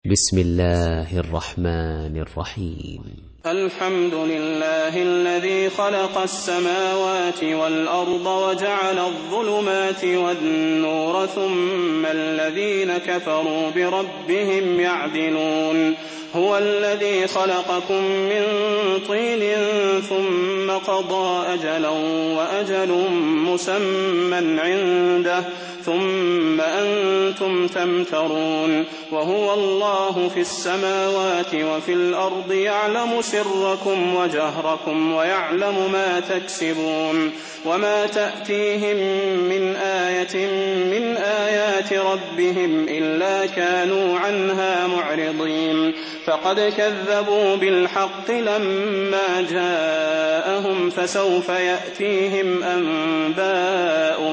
بسم الله الرحمن الرحيم. الحمد لله الذي خلق السماوات والأرض وجعل الظلمات والنور ثم الذين كفروا بربهم يعدلون. هو الذي خلقكم من طين ثم قضى أجلا وأجل مسمى عنده ثم أنتم تمترون. وهو الله في السماوات وفي الأرض يعلم سركم وجهركم ويعلم ما تكسبون. وما تأتيهم من آية من آيات ربهم إلا كانوا عنها معرضين. فقد كذبوا بالحق لما جاءهم فسوف يأتيهم أنباء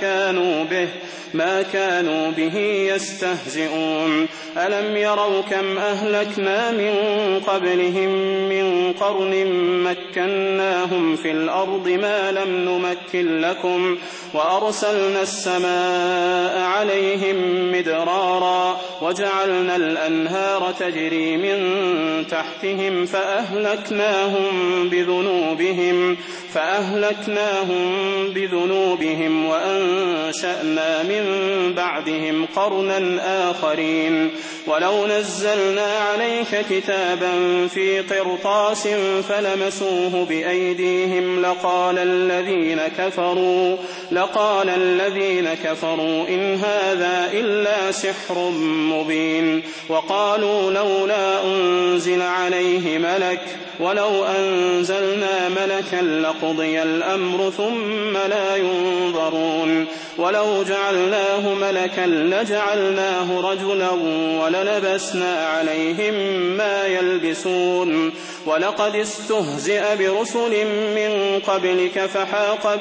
ما كانوا به يستهزئون. ألم يروا كم أهلكنا من قبلهم من قرن مكناهم في الأرض ما لم نمكن لكم وأرسلنا السماء عليهم مدرارا وجعلنا الأنهار تجري من تحتهم فأهلكناهم بذنوبهم وأنشأنا من بعدهم قرنا آخرين. ولو نزلنا عليك كتابا في قرطاس فلمسوه بأيديهم لقال الذين كفروا إن هذا إلا سحر مبين. وقالوا لولا أنزل عليه ملك ولو أنزلنا ملكا لقضي الأمر ثم لا ينظرون. ولو جعلناه ملكا لجعلناه رجلا وللبسنا عليهم ما يلبسون. ولقد استهزئ برسل من قبلك فحاق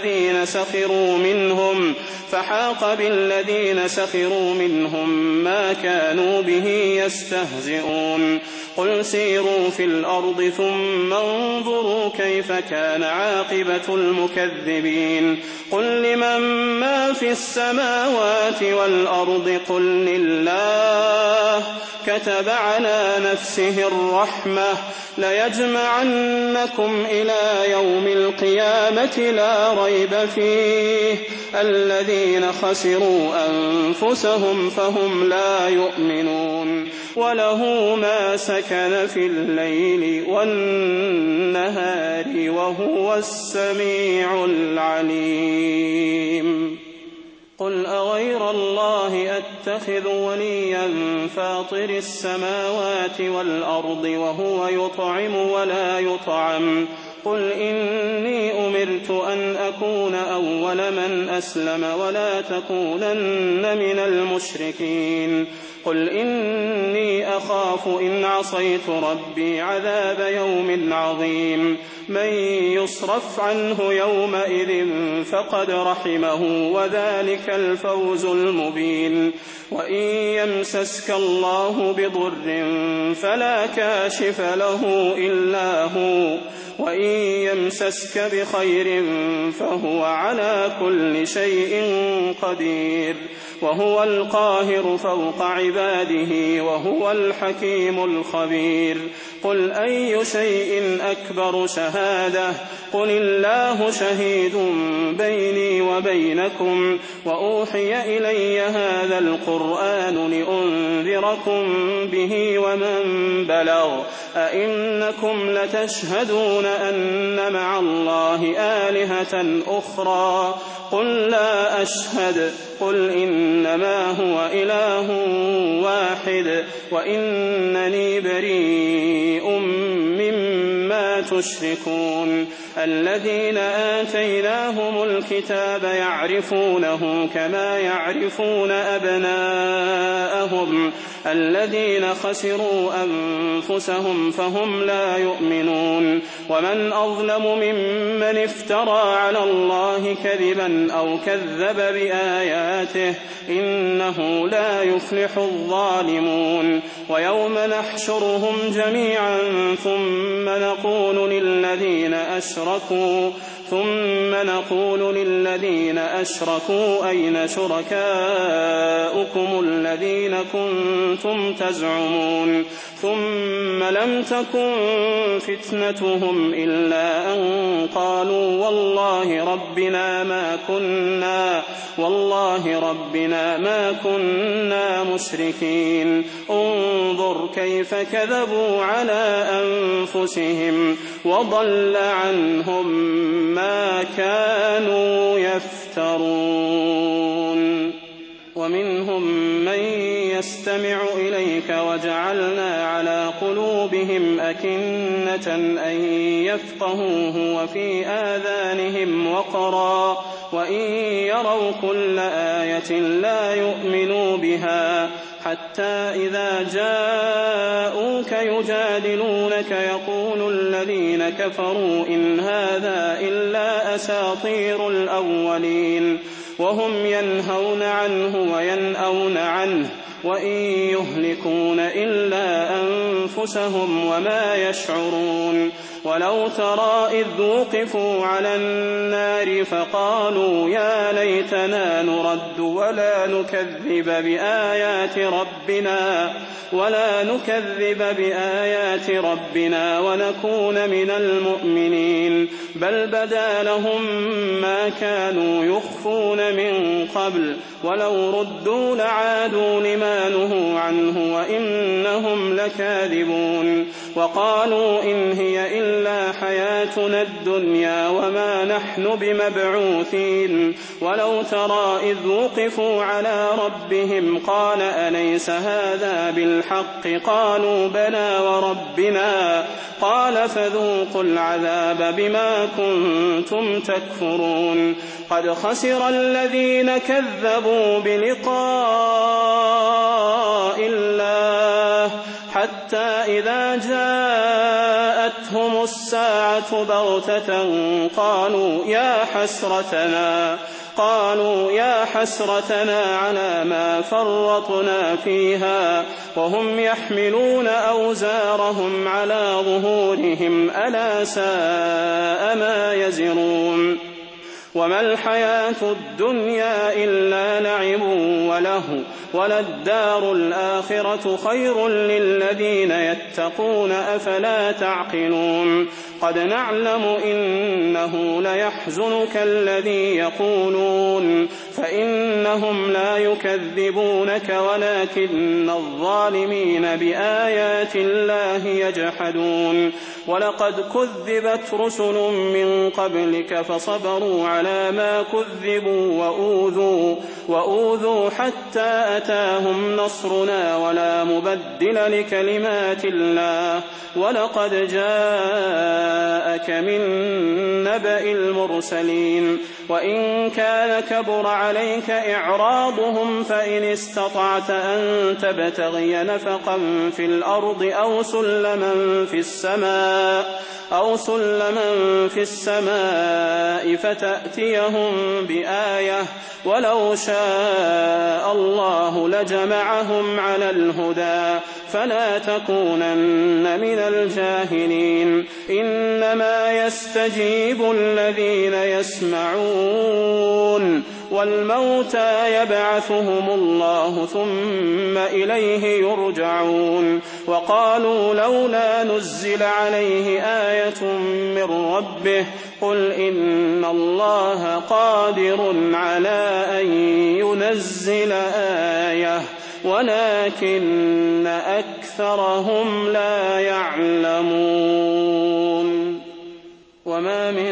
بالذين سخروا منهم ما كانوا به يستهزئون. قل سيروا في الأرض ثم انظروا كيف كان عاقبة المكذبين. قل لمن ما في السماوات والأرض قل لله كتب على نفسه الرحمة ليجمعنكم إلى يوم القيامة لا ريب فيه الذين خسروا أنفسهم فهم لا يؤمنون. وله ما سكن في الليل والنهار وهو السميع العليم. قل أغير الله أتخذ وليا فاطر السماوات والأرض وهو يطعم ولا يطعم. قل إني أمرت أن أكون أول من أسلم ولا تكونن من المشركين. قل إني أخاف إن عصيت ربي عذاب يوم عظيم. من يصرف عنه يومئذ فقد رحمه وذلك الفوز المبين. وإن يمسسك الله بضر فلا كاشف له إلا هو وإن يمسسك بخير فهو على كل شيء قدير. وهو القاهر فوق عباده وهو الحكيم الخبير. قل أي شيء أكبر شهادة قل الله شهيد بيني وبينكم وأوحي إلي هذا القرآن لأنذركم به ومن بلغ. أئنكم لتشهدون أن مع الله آلهة أخرى قل لا أشهد قل إنما هو إله واحد وإنني بريء مما تشركون. الذين آتيناهم الكتاب يعرفونه كما يعرفون أبناءهم الذين خسروا أنفسهم فهم لا يؤمنون. ومن أظلم ممن افترى على الله كذبا أو كذب بآياته إنه لا يفلح الظالمون. ويوم نحشرهم جميعا ثم نقول نقول للذين أشركوا أين شركاؤكم الذين كنتم تزعمون ثم لم تكن فتنتهم إلا أن قالوا والله ربنا ما كنا مشركين. انظر كيف كذبوا على أنفسهم وضل عنهم ما كانوا يفترون. ومنهم من يستمع إليك وجعلنا على قلوبهم أكنة أن يفقهوه وفي آذانهم وقرا وإن يروا كل آية لا يؤمنوا بها حتى إذا جاءوك يجادلونك يقول الذين كفروا إن هذا إلا أساطير الأولين وهم ينهون عنه وينأون عنه وإن يهلكون إلا أنفسهم وما يشعرون. ولو ترى إذ وقفوا على النار فقالوا يا ليتنا نرد ولا نكذب بآيات ربنا ونكون من المؤمنين بل بدا لهم ما كانوا يخفون من قبل ولو ردوا لعادوا لما نهوا عنه وإنهم لكاذبون. وقالوا إن هي إلا حياتنا الدنيا وما نحن بمبعوثين. ولو ترى إذ وقفوا على ربهم قال أليس هذا بالحق قالوا بلى وربنا قال فذوقوا العذاب بما كنتم تكفرون. قد خسر الذين كذبوا بلقاء الله حتى إذا جاءتهم الساعة بغتة قالوا يا حسرتنا على ما فرطنا فيها وهم يحملون أوزارهم على ظهورهم ألا ساء ما يزرون. وما الحياة الدنيا إلا لعب وله وللدار الآخرة خير للذين يتقون أفلا تعقلون. قد نعلم إنه ليحزنك الذي يقولون فإنهم لا يكذبونك ولكن الظالمين بآيات الله يجحدون. ولقد كذبت رسل من قبلك فصبروا على ما كذبوا وأوذوا حتى أتاهم نصرنا ولا مبدل لكلمات الله. ولقد جاءك من نبأ المرسلين. وإن كان كبر عليك إعراضهم فإن استطعت أن تبتغي نفقا في الأرض أو سلما في السماء فتأتيهم بآية ولو شاء الله لجمعهم على الهدى فلا تكونن من الجاهلين. إنما يستجيب الذين يسمعون والموتى يبعثهم الله ثم إليه يرجعون. وقالوا لولا نزل عليه آية من ربه قل إن الله قادر على أن ينزل آية ولكن أكثرهم لا يعلمون. وما من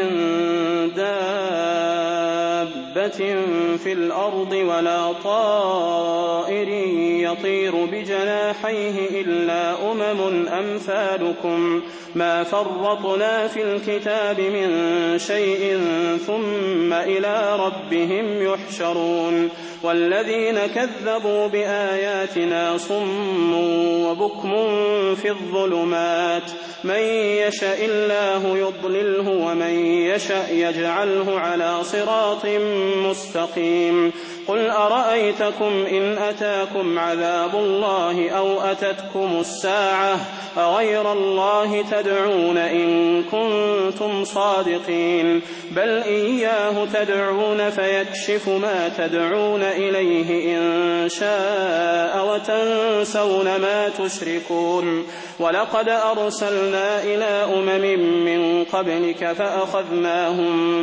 دابة في الأرض ولا طائر يطير بجناحيه إلا أمثالكم ما فرطنا في الكتاب من شيء ثم إلى ربهم يحشرون. والذين كذبوا بآياتنا صم وبكم في الظلمات من يشاء الله يضلله ومن يشاء يجعله على صراط مستقيم. قل أرأيتكم إن أتاكم عذاب الله أو أتتكم الساعة أغير الله تدعون إن كنتم صادقين بل إياه تدعون فيكشف ما تدعون إليه إن شاء وتنسون ما تشركون ولقد أرسلنا إلى من قبلك فأخذناهم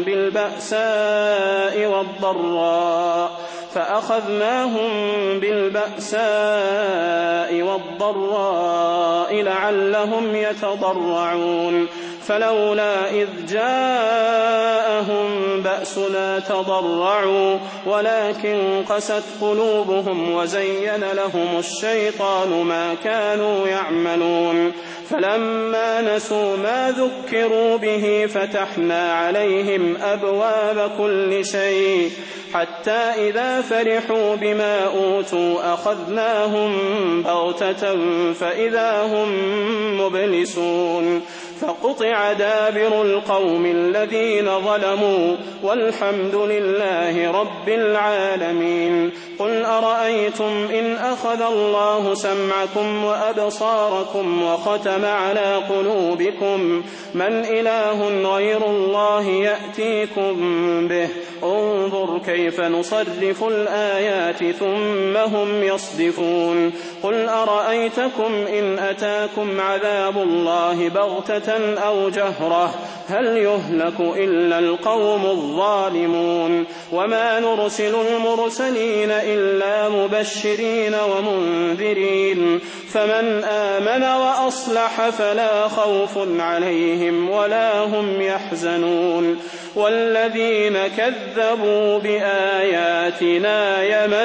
بالبأساء والضراء لعلهم يتضرعون فلولا إذ جاءهم بأسنا تضرعوا ولكن قست قلوبهم وزين لهم الشيطان ما كانوا يعملون فلما نسوا ما ذكروا به فتحنا عليهم أبواب كل شيء حتى إذا فرحوا بما أوتوا أخذناهم بغتة فإذا هم مبلسون فقطع دابر القوم الذين ظلموا والحمد لله رب العالمين قل أرأيتم إن أخذ الله سمعكم وأبصاركم وختم على قلوبكم من إله غير الله يأتيكم به انظر كيف نصرف الآيات ثم هم يصدفون قل أرأيتكم إن أتاكم عذاب الله بغتة أو جهرة هل يهلك إلا القوم الظالمون وما نرسل المرسلين إلا مبشرين ومنذرين فمن آمن وأصلح فلا خوف عليهم ولا هم يحزنون والذين كذبوا بآياتنا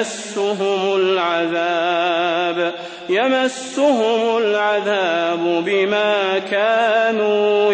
يمسهم العذاب بما كانوا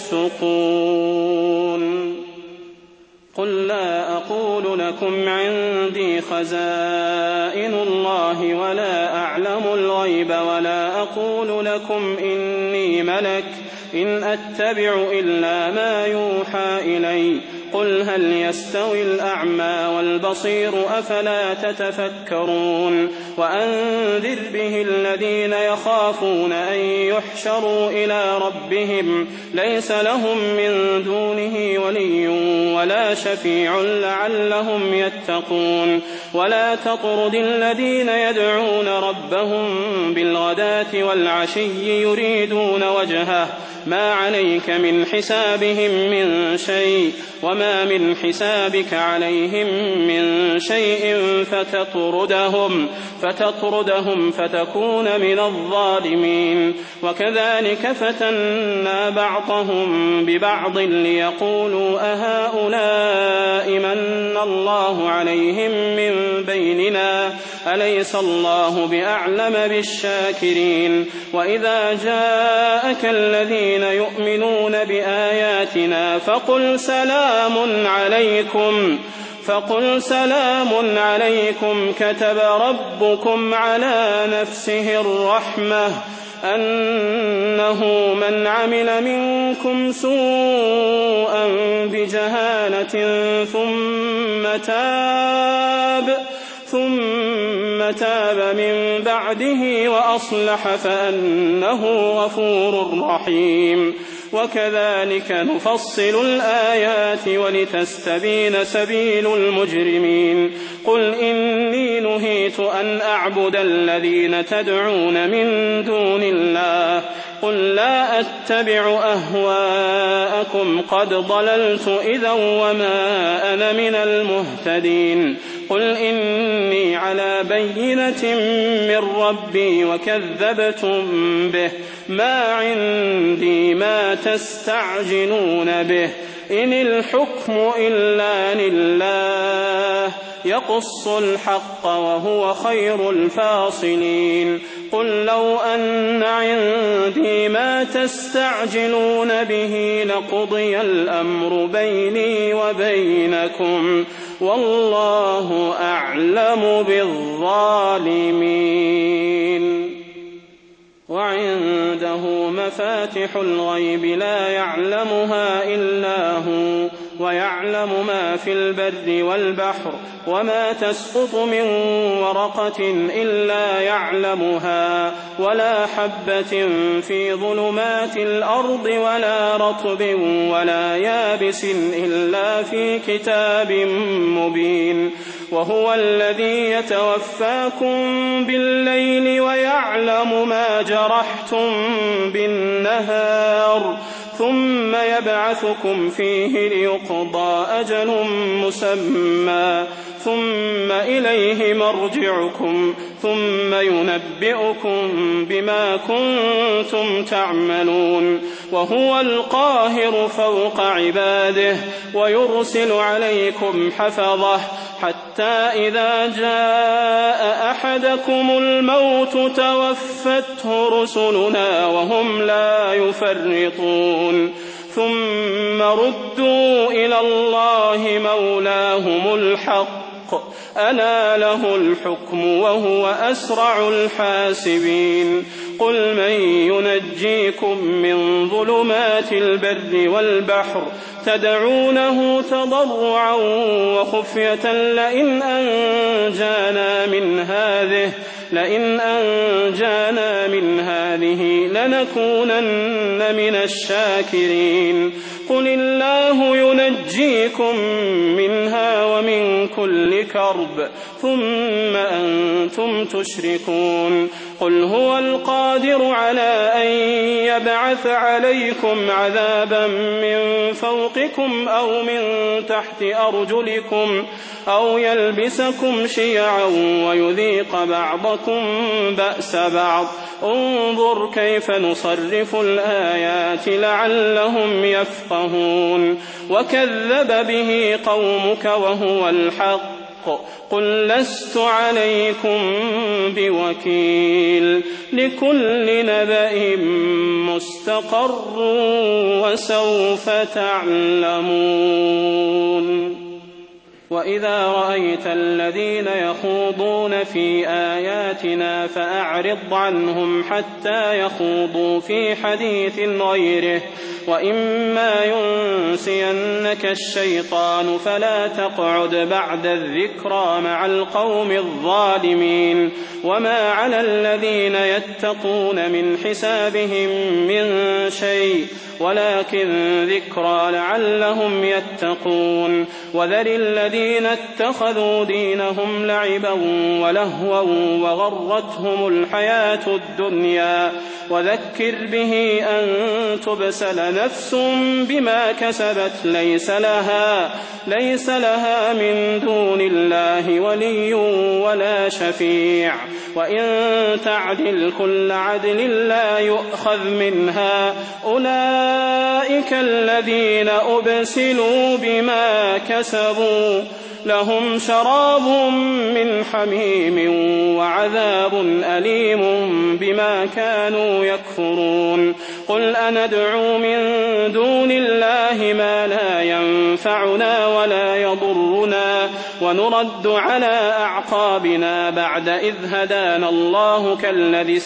يفسقون قل لا أقول لكم عندي خزائن الله ولا أعلم الغيب ولا أقول لكم إني ملك إن أتبع إلا ما يوحى إلي قل هل يستوي الأعمى والبصير أفلا تتفكرون وأنذر به الذين يخافون أن يحشروا إلى ربهم ليس لهم من دونه ولي ولا شفيع لعلهم يتقون ولا تطرد الذين يدعون ربهم بالغداة والعشي يريدون وجهه ما عليك من حسابهم من شيء وما من حسابك عليهم من شيء فتطردهم فتكون من الظالمين وكذلك فتنا بعضهم ببعض ليقولوا أهؤلاء من الله عليهم من بيننا أليس الله بأعلم بالشاكرين وإذا جاءك الذين يؤمنون بآياتنا فقل سلام عليكم كتب ربكم على نفسه الرحمة أنه من عمل منكم سوءا بجهالة ثم تاب من بعده وأصلح فأنه غفور رحيم وكذلك نفصل الآيات ولتستبين سبيل المجرمين قل إني نهيت أن أعبد الذين تدعون من دون الله قل لا أتبع أهواءكم قد ضللت إذا وما أنا من المهتدين قل إني على بينة من ربي وكذبتم به ما عندي ما تستعجلون به إن الحكم إلا لله يقص الحق وهو خير الفاصلين قل لو أن عندي ما تستعجلون به لقضي الأمر بيني وبينكم والله أعلم بالظالمين وعنده عنده مفاتح الغيب لا يعلمها إلا هو ويعلم ما في البر والبحر وما تسقط من ورقة إلا يعلمها ولا حبة في ظلمات الأرض ولا رطب ولا يابس إلا في كتاب مبين. وهو الذي يتوفاكم بالليل ويعلم ما جرحتم بالنهار ثم يبعثكم فيه ليقضى أجل مسمى ثم إليه مرجعكم ثم ينبئكم بما كنتم تعملون. وهو القاهر فوق عباده ويرسل عليكم حفظه حتى إذا جاء أحدكم الموت توفته رسلنا وهم لا يفرطون ثم ردوا إلى الله مولاهم الحق ألا له الحكم وهو أسرع الحاسبين. قل من ينجيكم من ظلمات البر والبحر تدعونه تضرعا وخفية لئن أنجانا من هذه لنكونن من الشاكرين. قل الله ينجيكم منها ومن كل كرب ثم أنتم تشركون. قل هو القادر على أن يبعث عليكم عذابا من فوقكم أو من تحت أرجلكم أو يلبسكم شيعا ويذيق بعضكم بأس بعض انظر كيف نصرف الآيات لعلهم يفقهون. وكذب به قومك وهو الحق قل لست عليكم بوكيل لكل نبأ مستقر وسوف تعلمون. وإذا رأيت الذين يخوضون في آياتنا فأعرض عنهم حتى يخوضوا في حديث غيره وإما ينسينك الشيطان فلا تقعد بعد الذكرى مع القوم الظالمين. وما على الذين يتقون من حسابهم من شيء ولكن ذكرى لعلهم يتقون. وذر الذين اتخذوا دينهم لعبا ولهوا وغرتهم الحياة الدنيا وذكر به أن تبسل نفس بما كسبت ليس لها من دون الله ولي ولا شفيع وإن تعدل كل عدل لا يؤخذ منها أولئك الذين أبسلوا بما كسبوا لهم شراب من حميم وعذاب أليم بما كانوا يكفرون. قل أندعو من دون الله ما لا ينفعنا ولا يضرنا ونرد على أعقابنا بعد إذ هدانا الله كالذي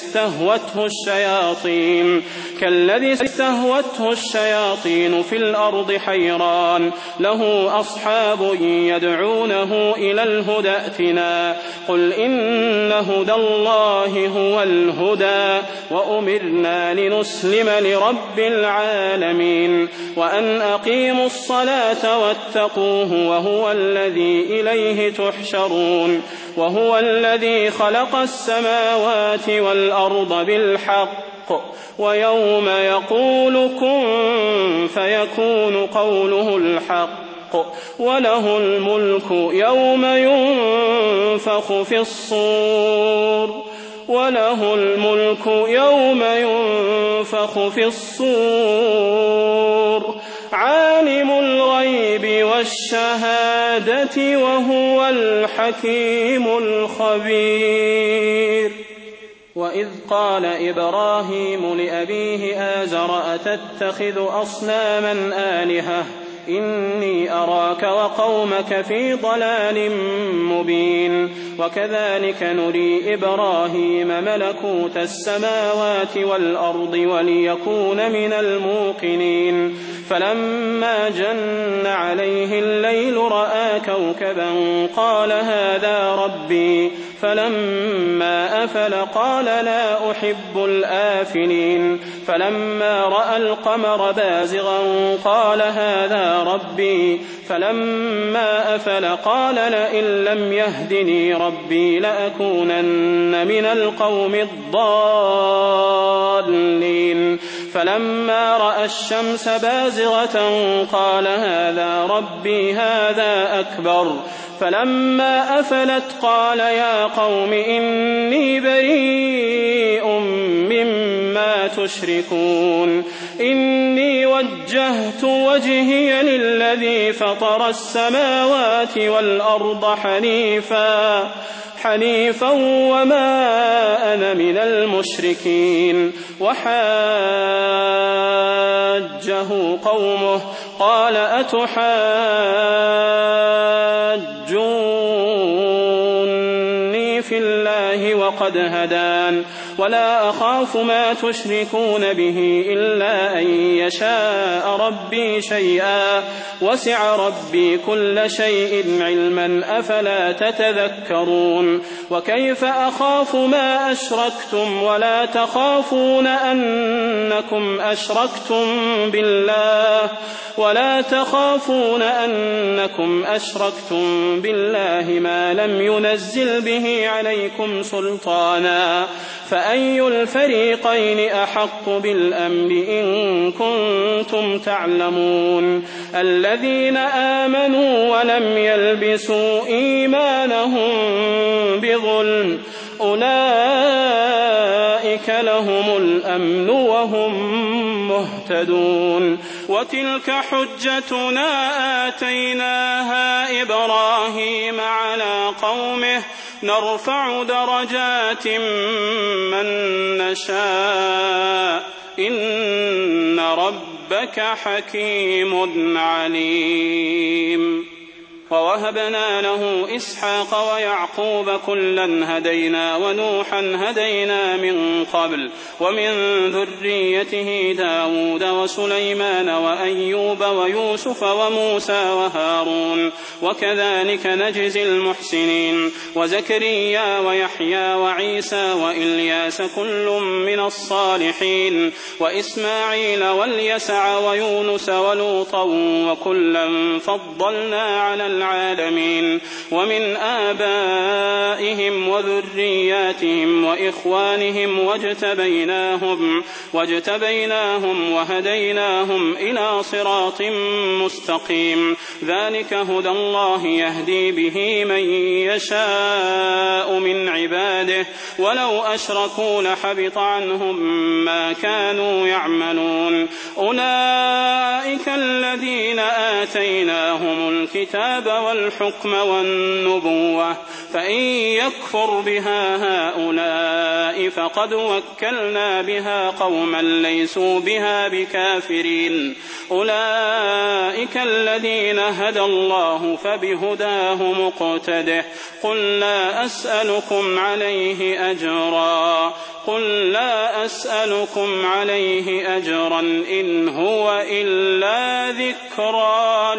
استهوته الشياطين في الأرض حيران له أصحاب يدعونه إلى الهدى ائتنا قل إن هدى الله هو الهدى وأمرنا لنسلم لرب العالمين وأن أقيموا الصلاة واتقوه وهو الذي إليه تحشرون. وهو الذي خلق السماوات والأرض بالحق ويوم يقول كن فيكون قوله الحق وله الملك يوم ينفخ في الصور عالم الغيب والشهادة وهو الحكيم الخبير. وإذ قال إبراهيم لأبيه آزر أتتخذ أصناما آلهة إني أراك وقومك في ضلال مبين وكذلك نري إبراهيم ملكوت السماوات والأرض وليكون من الموقنين فلما جن عليه الليل رأى كوكبا قال هذا ربي فلما أفل قال لا أحب الآفلين فلما رأى القمر بازغا قال هذا ربي فلما أفل قال لئن لم يهدني ربي لأكونن من القوم الضالين فلما رأى الشمس بازغة قال هذا ربي هذا أكبر فلما أفلت قال يا قوم إني بريء مما تشركون إني وجهت وجهي للذي فطر السماوات والأرض حنيفا وما أنا من المشركين وحاجه قومه قال أتحاجوني في الله وقد هدان ولا أخاف ما تشركون به إلا أن يشاء ربي شيئا وسع ربي كل شيء علما أفلا تتذكرون وكيف أخاف ما أشركتم ولا تخافون أنكم أشركتم بالله ما لم ينزل به عليكم سلطانا فأي الفريقين أحق بالأمن إن كنتم تعلمون الذين آمنوا ولم يلبسوا إيمانهم بظلم أولئك لهم الأمن وهم مهتدون وتلك حجتنا آتيناها إبراهيم على قومه نرفع درجات من نشاء إن ربك حكيم عليم ووهبنا له إسحاق ويعقوب كلا هدينا ونوحا هدينا من قبل ومن ذريته داود وسليمان وأيوب ويوسف وموسى وهارون وكذلك نجزي المحسنين وزكريا ويحيى وعيسى وإلياس كل من الصالحين وإسماعيل واليسع ويونس ولوطا وكلا فضلنا على العالمين ومن آبائهم وذرياتهم وإخوانهم واجتبيناهم وهديناهم إلى صراط مستقيم ذلك هدى الله يهدي به من يشاء من عباده ولو أشركوا لحبط عنهم ما كانوا يعملون أولئك الذين آتيناهم الكتاب والحكم والنبوة فإن يكفر بها هؤلاء فقد وكلنا بها قوما ليسوا بها بكافرين أولئك الذين هدى الله فبهداه مقتده قل لا أسألكم عليه أجرا إن هو إلا ذكرى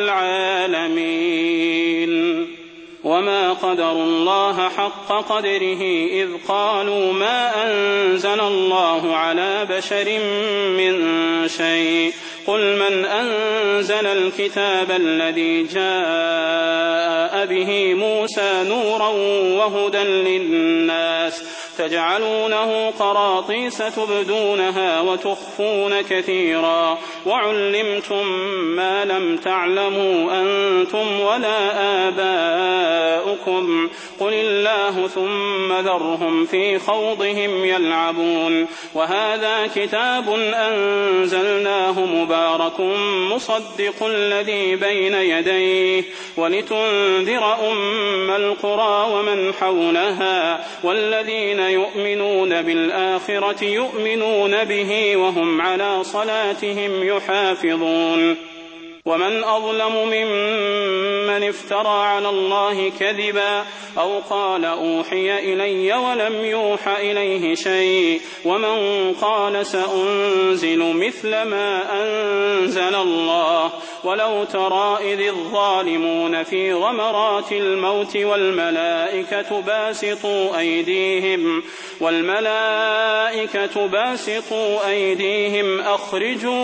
للعالمين وما قدروا الله حق قدره إذ قالوا ما أنزل الله على بشر من شيء قل من أنزل الكتاب الذي جاء به موسى نورا وهدى للناس تجعلونه قراطيس تبدونها وتخفون كثيرا وعلمتم ما لم تعلموا أنتم ولا آباؤكم قل الله ثم ذرهم في خوضهم يلعبون وهذا كتاب أنزلناه مبارك مصدق الذي بين يديه ولتنذر أم القرى ومن حولها والذين يؤمنون بالآخرة يؤمنون به وهم على صلاتهم يحافظون ومن أظلم ممن افترى على الله كذبا أو قال أوحي إلي ولم يوح إليه شيء ومن قال سأنزل مثل ما أنزل الله ولو ترى إذ الظالمون في غمرات الموت والملائكة باسطوا أيديهم أخرجوا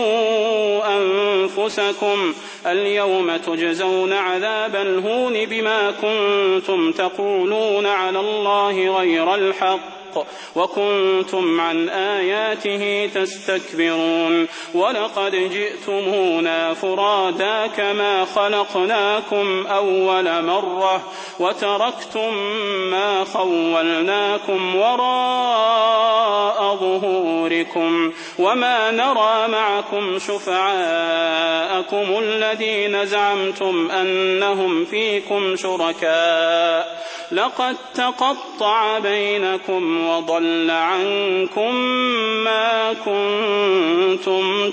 أنفسكم اليوم تجزون عذاب الهون بما كنتم تقولون على الله غير الحق وكنتم عن آياته تستكبرون ولقد جئتمونا فرادا كما خلقناكم أول مرة وتركتم ما خولناكم وراء ظهوركم وما نرى معكم شفعاءكم الذين زعمتم أنهم فيكم شركاء لقد تقطع بينكم وضل عنكم ما كنتم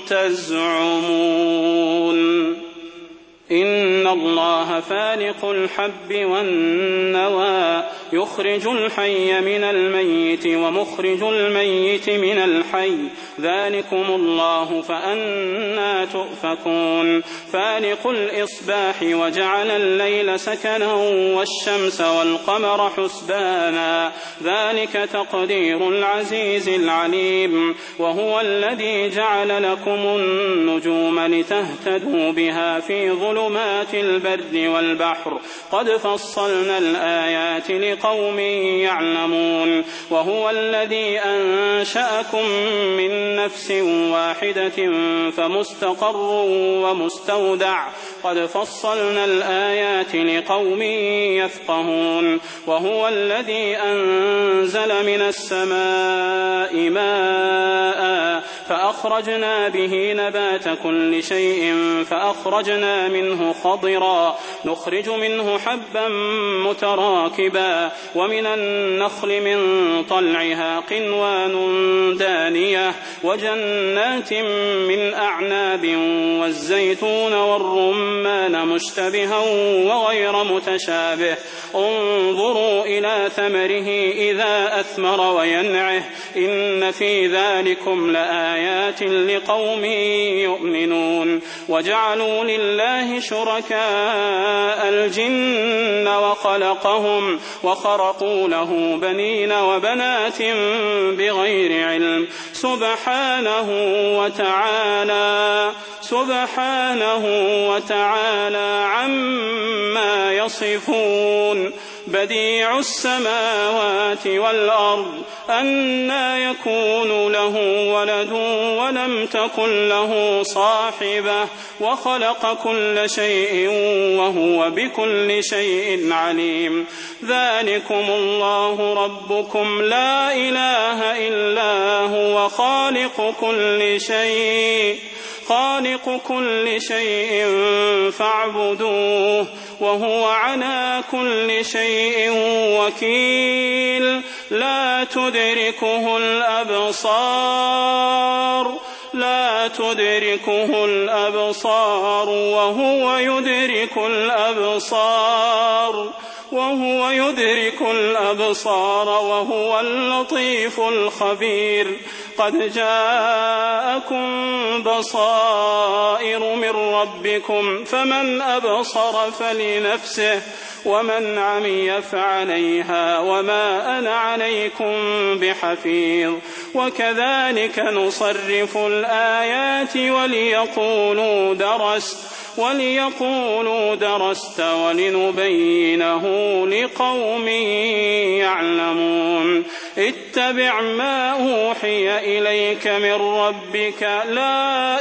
تزعمون إن الله فالق الحب والنوى يخرج الحي من الميت ومخرج الميت من الحي ذلكم الله فأنى تؤفكون فالق الإصباح وجعل الليل سكنا والشمس والقمر حسبانا ذلك تقدير العزيز العليم وهو الذي جعل لكم النجوم لتهتدوا بها في ظلمات البر والبحر قد فصلنا الآيات لقوم يعلمون وهو الذي أنشأكم من نفس واحدة فمستقر ومستودع قد فصلنا الآيات لقوم يفقهون وهو الذي أنزل من السماء ماء فأخرجنا به نبات كل شيء فأخرجنا منه خضرا نخرج منه حبا متراكبا ومن النخل من طلعها قنوان دانية وجنات من أعناب والزيتون والرمان مشتبها وغير متشابه انظروا إلى ثمره إذا أثمر وينعه إن في ذلكم لآيات لقوم يؤمنون وجعلوا لله شركاء الجن وخلقهم وخرقوا له بنين وبنات بغير علم سبحانه وتعالى عما يصفون بديع السماوات والأرض أنى يكون له ولد ولم تكن له صاحبة وخلق كل شيء وهو بكل شيء عليم ذلكم الله ربكم لا إله إلا هو خالق كل شيء فاعبدوه وهو على كل شيء وكيل لا تدركه الأبصار وهو يدرك الأبصار وهو اللطيف الخبير قد جاءكم بصائر من ربكم فمن أبصر فلنفسه ومن عمي فعليها وما أنا عليكم بحفيظ وكذلك نصرف الآيات وليقولوا درست ولنبينه لقوم يعلمون اتبع ما أوحي إليك من ربك لا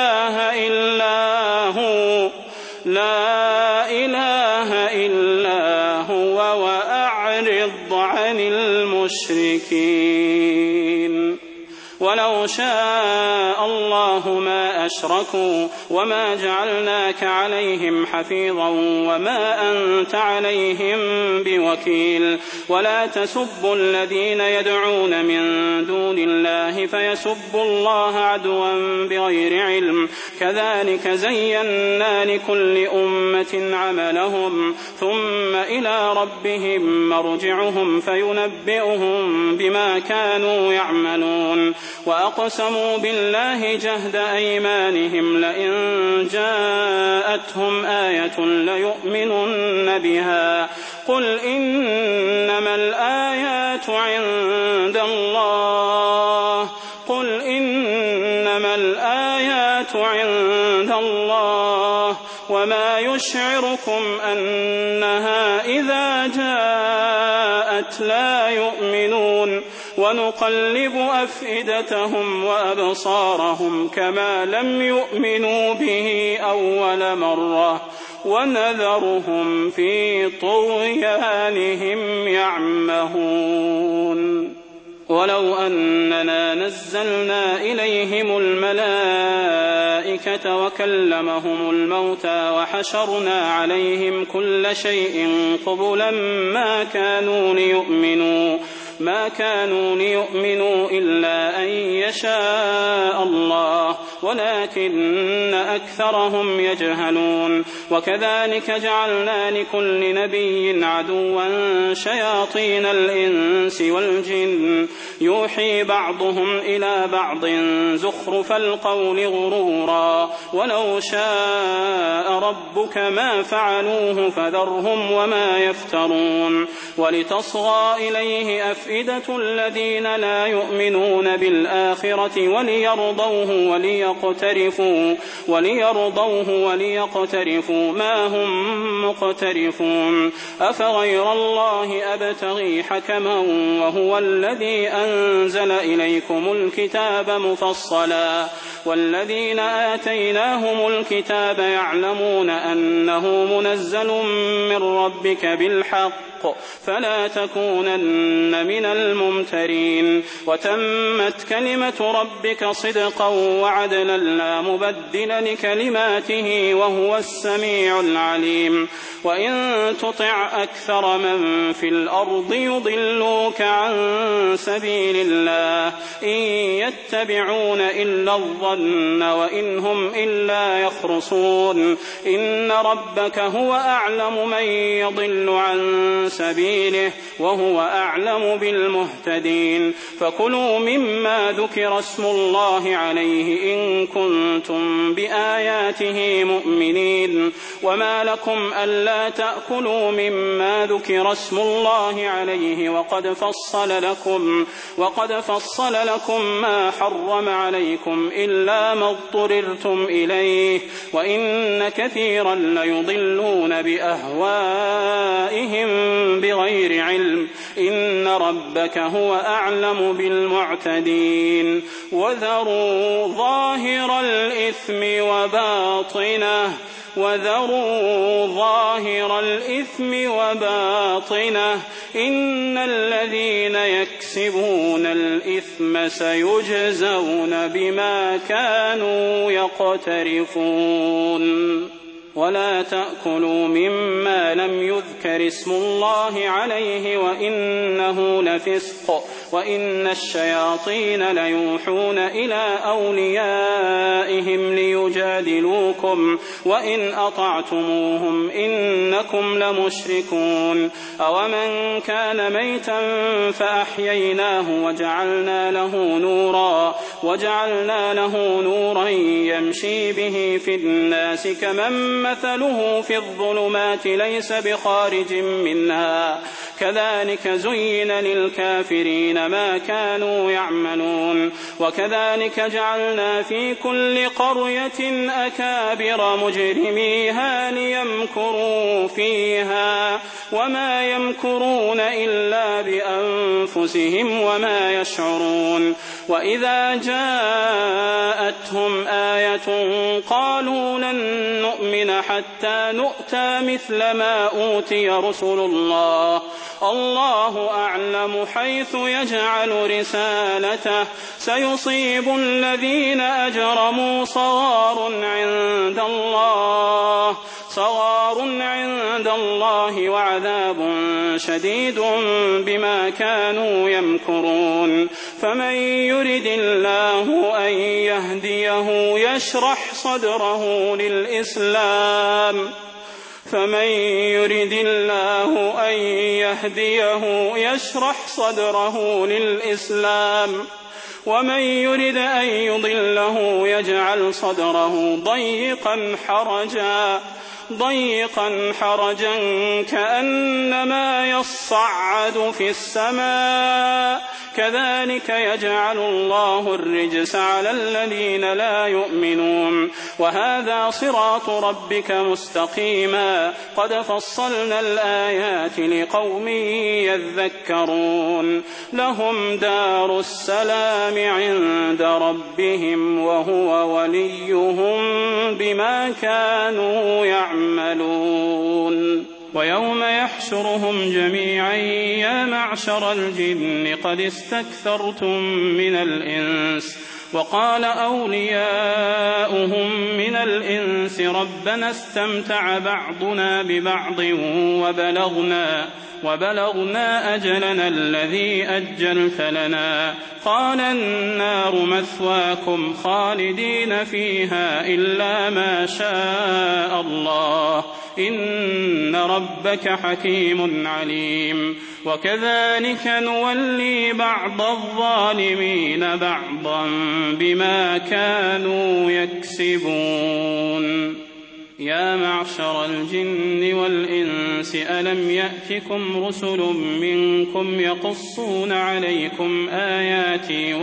إله إلا هو وأعرض عن المشركين ولو شاء الله ما أشركوا وما جعلناك عليهم حفيظا وما أنت عليهم بوكيل ولا تسبوا الذين يدعون من دون الله فيسبوا الله عدوا بغير علم كذلك زينا لكل أمة عملهم ثم إلى ربهم مرجعهم فينبئهم بما كانوا يعملون وأقسموا بالله جهد أيمانهم لئن جاءتهم آية ليؤمنن بها قل إنما الآيات عند الله وما يشعركم أنها إذا جاءت لا يؤمنون ونقلب أفئدتهم وأبصارهم كما لم يؤمنوا به أول مرة ونذرهم في طغيانهم يعمهون ولو أننا نزلنا إليهم الملائكة وكلمهم الموتى وحشرنا عليهم كل شيء قبلا ما كانوا ليؤمنوا إلا أن يشاء الله ولكن أكثرهم يجهلون وكذلك جعلنا لكل نبي عدوا شياطين الإنس والجن يوحي بعضهم إلى بعض زخرف القول غرورا ولو شاء ربك ما فعلوه فذرهم وما يفترون ولتصغى إليه أفئدة الذين لا يؤمنون بالآخرة وليرضوه وليقترفوا ما هم مقترفون أفغير الله أبتغي حكما وهو الذي أنزل إليكم الكتاب مفصلا والذين آتيناهم الكتاب يعلمون أنه منزل من ربك بالحق فلا تكونن من الممترين وتمت كلمة ربك صدقا وعدلا لا مبدل لكلماته وهو السميع العليم وإن تطع أكثر من في الأرض يضلوك عن سبيل الله إن يتبعون إلا الظن وإن هم إلا يخرصون إن ربك هو أعلم من يضل عن سبيله وهو أعلم بالمهتدين فكلوا مما ذكر اسم الله عليه إن كنتم بآياته مؤمنين وما لكم ألا تأكلوا مما ذكر اسم الله عليه وقد فصل لكم ما حرم عليكم إلا ما اضطررتم إليه وإن كثيرا ليضلون بأهوائهم بغير علم إن ربك هو أعلم بالمعتدين وذروا ظاهر الإثم وباطنه إن الذين يكسبون الإثم سيجزون بما كانوا يقترفون ولا تأكلوا مما لم يذكر اسم الله عليه وإنه لفسق وإن الشياطين ليوحون إلى أوليائهم ليجادلوكم وإن أطعتموهم إنكم لمشركون أومن كان ميتا فأحييناه وجعلنا له نورا يمشي به في الناس كمن مثله في الظلمات ليس بخارج منها كذلك زين للكافرين ما كانوا يعملون وكذلك جعلنا في كل قرية أكابر مجرميها ليمكروا فيها وما يمكرون إلا بأنفسهم وما يشعرون وإذا جاءتهم آية قالوا لن نؤمن حتى نؤتى مثل ما أوتي رسل الله الله أعلم حيث يجعل رسالته سيصيب الذين أجرموا صغار عند الله وعذاب شديد بما كانوا يمكرون فمن يرد الله أن يهديه يشرح صدره للإسلام ومن يرد أن يضله يجعل صدره ضيقا حرجا كأنما يصعد في السماء كذلك يجعل الله الرجس على الذين لا يؤمنون وهذا صراط ربك مستقيما قد فصلنا الآيات لقوم يذكرون لهم دار السلام عند ربهم وهو وليهم بما كانوا يعملون ويوم يحشرهم جميعا يا معشر الجن قد استكثرتم من الإنس وقال أولياؤهم من الإنس ربنا استمتع بعضنا ببعض وبلغنا أجلنا الذي أجلت لنا قال النار مثواكم خالدين فيها إلا ما شاء الله إن ربك حكيم عليم وكذلك نولي بعض الظالمين بعضا بما كانوا يكسبون يا معشر الجن والإنس ألم يأتكم رسل منكم يقصون عليكم آياتي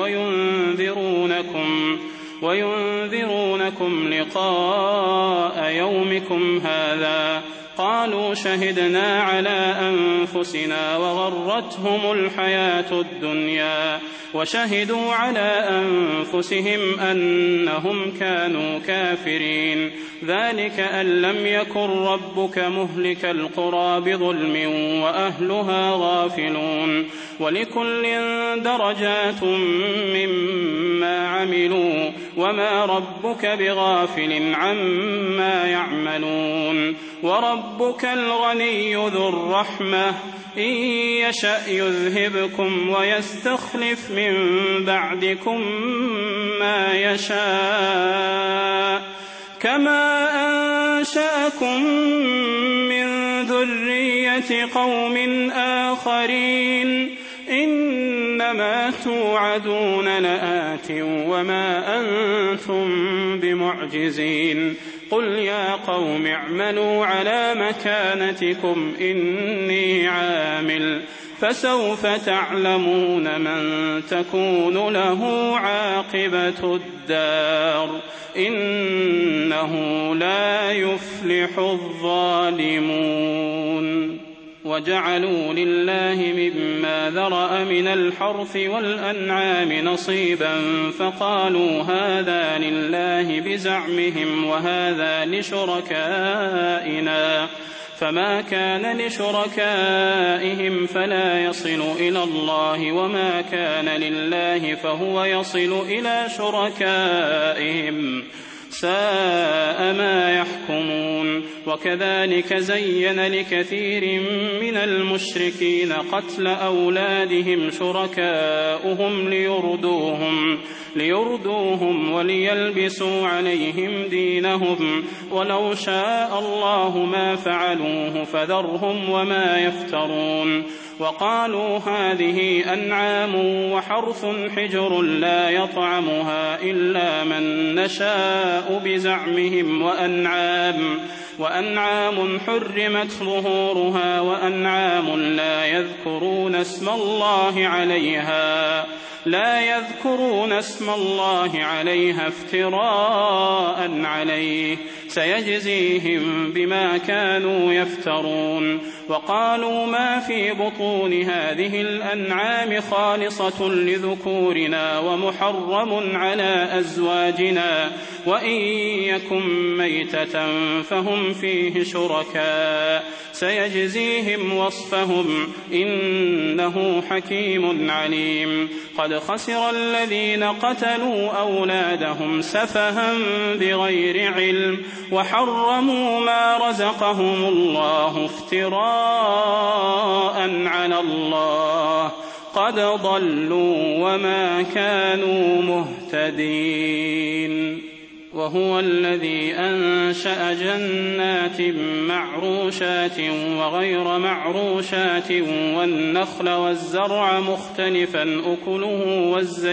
وينذرونكم لقاء يومكم هذا قالوا شهدنا على أنفسنا وغرتهم الحياة الدنيا وشهدوا على أنفسهم أنهم كانوا كافرين ذلك أن لم يكن ربك مهلك القرى بظلم وأهلها غافلون ولكل درجات مما عملوا وما ربك بغافل عما يعملون وربك الغني ذو الرحمة إن يشأ يذهبكم ويستخلف من بعدكم ما يشاء كما أنشأكم من ذرية قوم آخرين إنما توعدون لآت وما أنتم بمعجزين قل يا قوم اعملوا على مكانتكم إني عامل فسوف تعلمون من تكون له عاقبة الدار إنه لا يفلح الظالمون وجعلوا لله مما ذرأ من الحرث والأنعام نصيبا فقالوا هذا لله بزعمهم وهذا لشركائنا فما كان لشركائهم فلا يصل إلى الله وما كان لله فهو يصل إلى شركائهم ساء ما يحكمون وكذلك زين لكثير من المشركين قتل أولادهم شركاؤهم ليردوهم وليلبسوا عليهم دينهم ولو شاء الله ما فعلوه فذرهم وما يفترون وقالوا هذه أنعام وحرث حجر لا يطعمها إلا من نشاء بزعمهم وأنعام حرمت ظهورها وأنعام لا يذكرون اسم الله عليها لا يذكرون اسم الله عليها افتراء عليه سيجزيهم بما كانوا يفترون. وقالوا ما في بطون هذه الأنعام خالصة لذكورنا ومحرم على أزواجنا وإن يكن ميتة فهم فيه شركاء سيجزيهم وصفهم إنه حكيم عليم. قد خسر الذين قتلوا أولادهم سفها بغير علم وحرموا ما رزقهم الله افتراء على الله قد ضلوا وما كانوا مهتدين. وهو الذي أنشأ جنات معروشات وغير معروشات والنخل والزرع مختلفا أكله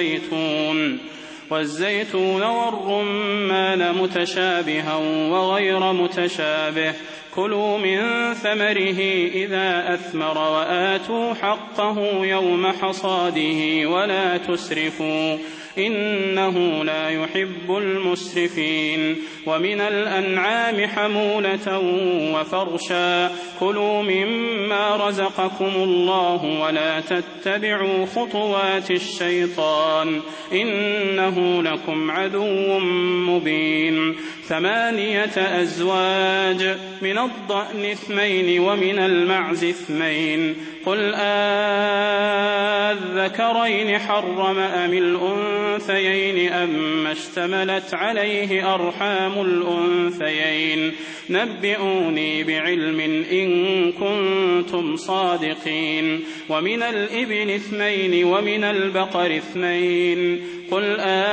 والزيتون والرمان متشابها وغير متشابه كلوا من ثمره إذا أثمر وآتوا حقه يوم حصاده ولا تسرفوا إنه لا يحب المسرفين. ومن الأنعام حمولة وفرشا كلوا مما رزقكم الله ولا تتبعوا خطوات الشيطان إنه لكم عدو مبين. 8 أزواج من الضأن 2 ومن المعز 2 قل أذكرين حرم أم الأنثيين أما اشتملت عليه أرحام الأنثيين نبئوني بعلم إن كنتم صادقين. ومن الإبل 2 ومن البقر 2 قل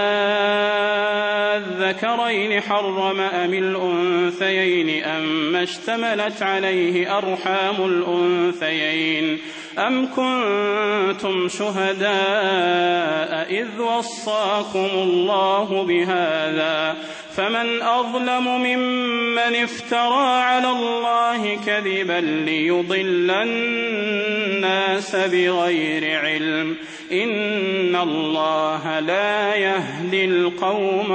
أذكرين حرم أم الأنثيين أما اشتملت عليه أرحام الأنثيين أم كنتم شهداء إذ وصاكم الله بهذا فمن أظلم ممن افترى على الله كذبا ليضل الناس بغير علم إن الله لا يهدي القوم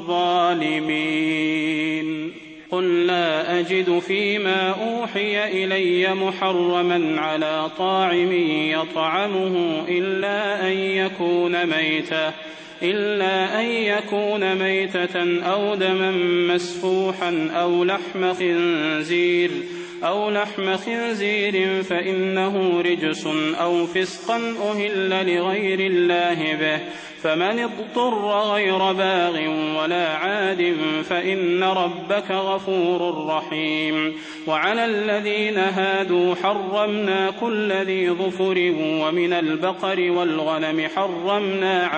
الظالمين. قل لا أجد فيما أوحي إلي محرما على طاعم يطعمه إلا أن يكون ميتة أو دما مسفوحا أو لحم خنزير فإنه رجس أو فسقا أهل لغير الله به فمن اضطر غير باغ ولا عاد فإن ربك غفور رحيم. وعلى الذين هادوا حرمنا كل ذي ظفر ومن البقر والغنم حرمنا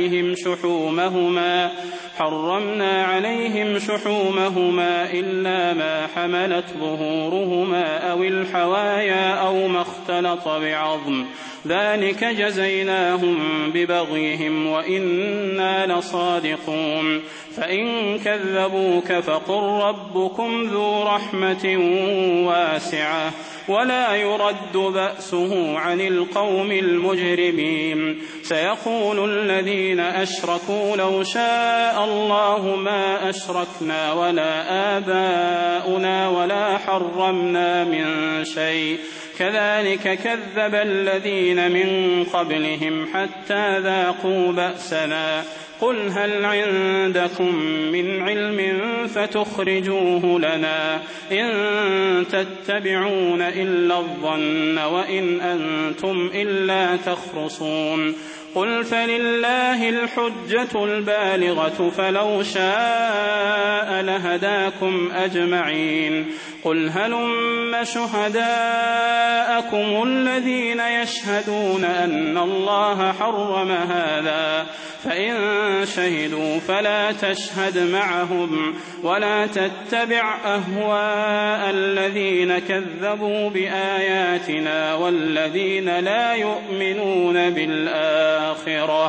عليهم شحومهما إلا ما حملت ظهورهما أو الحوايا أو ما اختلط بعظم ذلك جزيناهم ببغيهم وإنا لصادقون. فإن كذبوك فقل ربكم ذو رحمة واسعة ولا يرد بأسه عن القوم المجرمين. سيقول الذين أشركوا لو شاء الله ما أشركنا ولا آباؤنا ولا حرمنا من شيء كذلك كذب الذين من قبلهم حتى ذاقوا بأسنا. قل هل عندكم من علم فتخرجوه لنا إن تتبعون إلا الظن وإن أنتم إلا تخرصون. قل فلله الحجة البالغة فلو شاء لهداكم أجمعين. قل هلم شهداءكم الذين يشهدون أن الله حرم هذا فإن شهدوا فلا تشهد معهم ولا تتبع أهواء الذين كذبوا بآياتنا والذين لا يؤمنون بالآخرة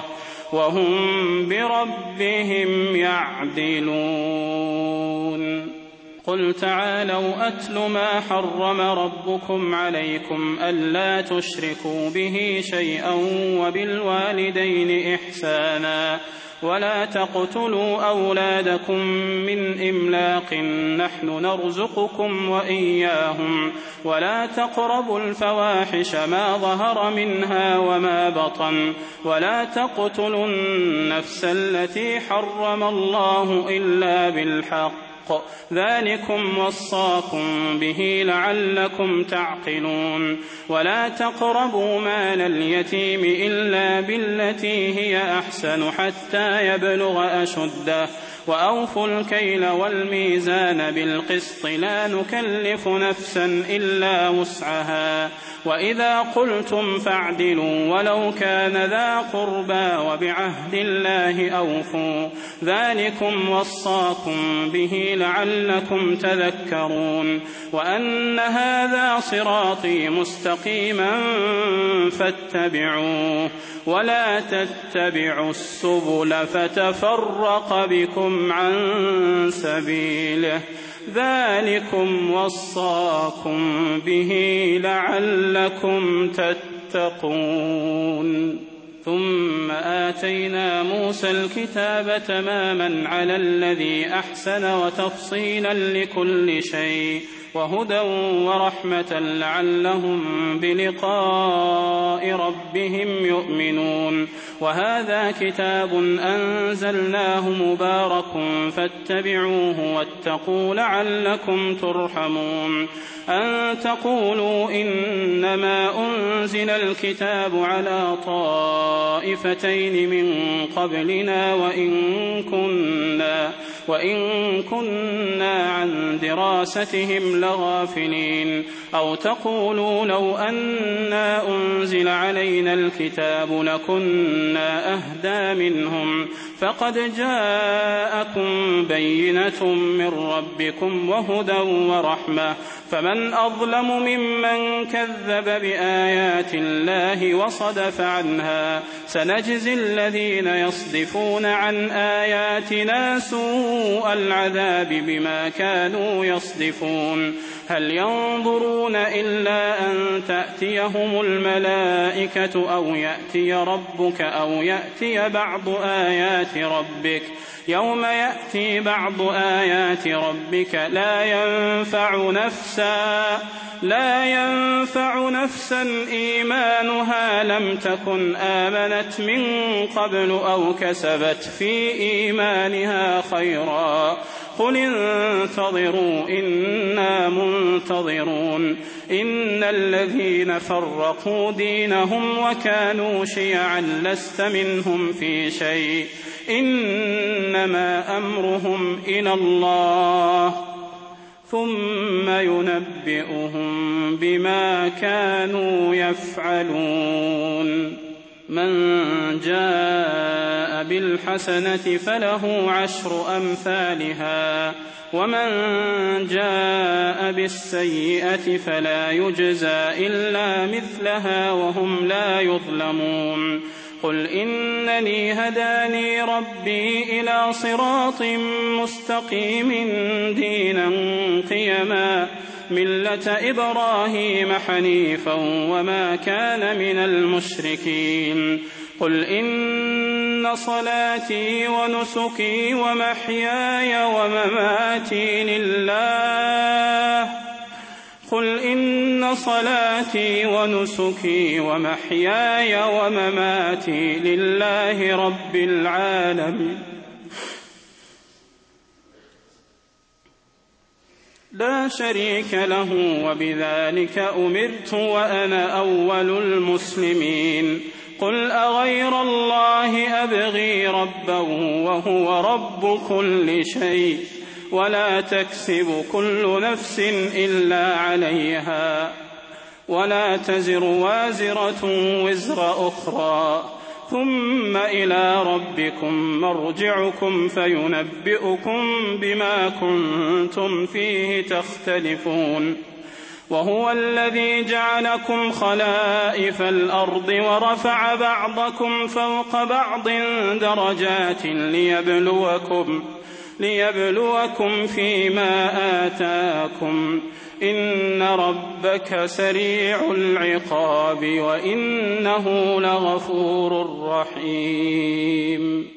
وهم بربهم يعدلون. قل تعالوا أتل ما حرم ربكم عليكم ألا تشركوا به شيئا وبالوالدين إحسانا ولا تقتلوا أولادكم من إملاق نحن نرزقكم وإياهم ولا تقربوا الفواحش ما ظهر منها وما بطن ولا تقتلوا النفس التي حرم الله إلا بالحق ذلكم وصاكم به لعلكم تعقلون ولا تقربوا مال اليتيم إلا بالتي هي أحسن حتى يبلغ أشده وأوفوا الكيل والميزان بالقسط لا نكلف نفسا إلا وسعها وإذا قلتم فاعدلوا ولو كان ذا قربى وبعهد الله أوفوا ذلكم وصاكم به لعلكم تذكرون وأن هذا صراطي مستقيما فاتبعوه ولا تتبعوا السبل فتفرق بكم عن سبيله ذلكم وصاكم به لعلكم تتقون ثم آتينا موسى الكتاب تماما على الذي أحسن وتفصيلا لكل شيء وهدى ورحمة لعلهم بلقاء ربهم يؤمنون وهذا كتاب أنزلناه مبارك فاتبعوه واتقوا لعلكم ترحمون أن تقولوا إنما أنزل الكتاب على طائفتين من قبلنا وإن كنا عن دراستهم لغافلين أو تقولوا لو أنا أنزل علينا الكتاب لكنا أهدى منهم فقد جاءكم بينة من ربكم وهدى ورحمة فمن أظلم ممن كذب بآيات الله وصدف عنها سنجزي الذين يصدفون عن آياتنا سوء العذاب بما كانوا يصدفون هل ينظرون إلا أن تأتيهم الملائكة أو يأتي ربك أو يأتي بعض آيات ربك يوم يأتي بعض آيات ربك لا ينفع نفسا إيمانها لم تكن آمنت من قبل أو كسبت في إيمانها خيرا قل انتظروا إنا منتظرون إن الذين فرقوا دينهم وكانوا شيعا لست منهم في شيء إنما أمرهم إلى الله ثم ينبئهم بما كانوا يفعلون من جاء بالحسنة فله 10 أمثالها ومن جاء بالسيئة فلا يجزى إلا مثلها وهم لا يظلمون قل إنني هداني ربي إلى صراط مستقيم دينا قيما ملة إبراهيم حنيفا وما كان من المشركين قل إن صلاتي ونسكي ومحياي ومماتي لله رب العالمين لا شريك له وبذلك أمرت وأنا أول المسلمين قل أغير الله أبغي ربا وهو رب كل شيء ولا تكسب كل نفس إلا عليها ولا تزر وازرة وزر أخرى ثم إلى ربكم مرجعكم فينبئكم بما كنتم فيه تختلفون وهو الذي جعلكم خلائف الأرض ورفع بعضكم فوق بعض درجات ليبلوكم فيما آتاكم إن ربك سريع العقاب وإنه لغفور رحيم